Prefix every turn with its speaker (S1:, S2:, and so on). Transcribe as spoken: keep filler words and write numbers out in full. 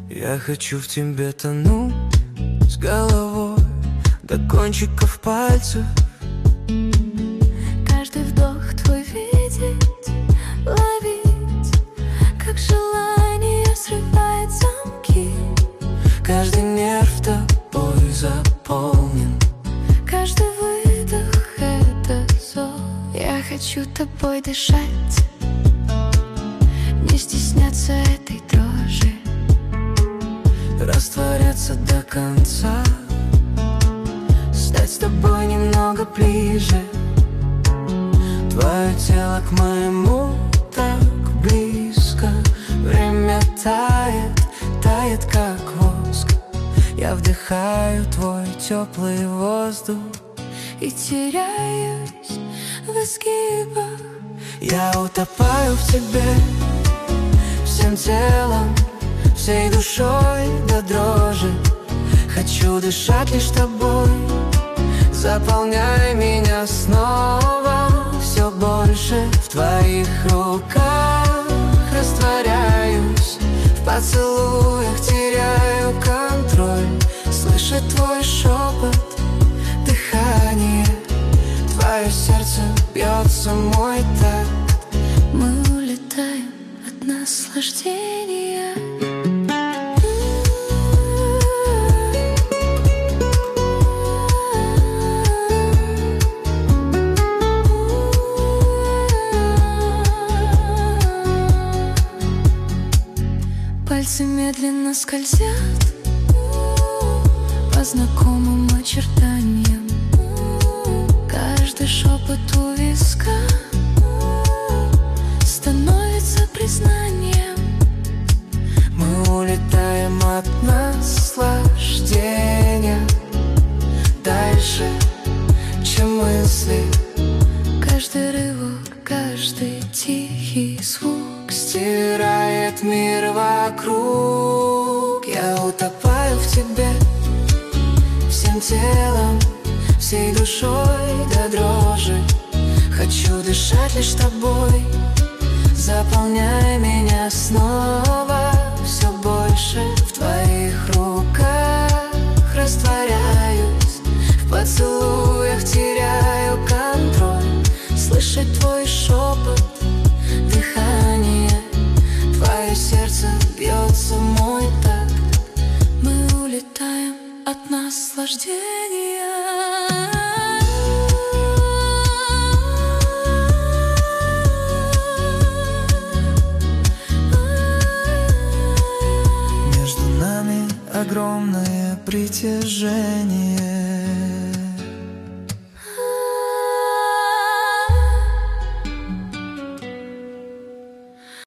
S1: Я хочу в тебе тонуть с головой до кончиков пальцев.
S2: Каждый вдох твой видеть, ловить, как желание срывает замки.
S1: Каждый нерв тобой заполнен,
S2: каждый выдох — это зов. Я хочу тобой дышать, не стесняться этой дрожи,
S1: растворяться до конца, стать с тобой немного ближе. Твое тело к моему так близко. Время тает, тает как воск. Я вдыхаю твой теплый воздух
S2: и теряюсь в изгибах.
S1: Я утопаю в тебе всем телом, всей душой до дрожи. Хочу дышать лишь тобой, заполняй меня снова. Все больше в твоих руках растворяюсь, в поцелуях теряю контроль. Слышать твой шепот, дыхание, твое сердце бьется мой такт.
S2: Мы улетаем от наслаждения. Пальцы медленно скользят по знакомым очертаниям. Каждый шепот у виска становится признанием.
S1: Мы улетаем от наслаждения дальше, чем мысли.
S2: Каждый рывок, каждый тихий звук
S1: стирает мир вокруг. Я утопаю в тебе всем телом, всей душой до дрожи. Хочу дышать лишь тобой, заполняй меня снова. Все больше в твоих руках растворяюсь, в поцелуях теряю контроль. Слышать твой шепот, дыхание, твое сердце бьется мой такт.
S2: Мы улетаем от наслаждения.
S1: Между нами огромное притяжение.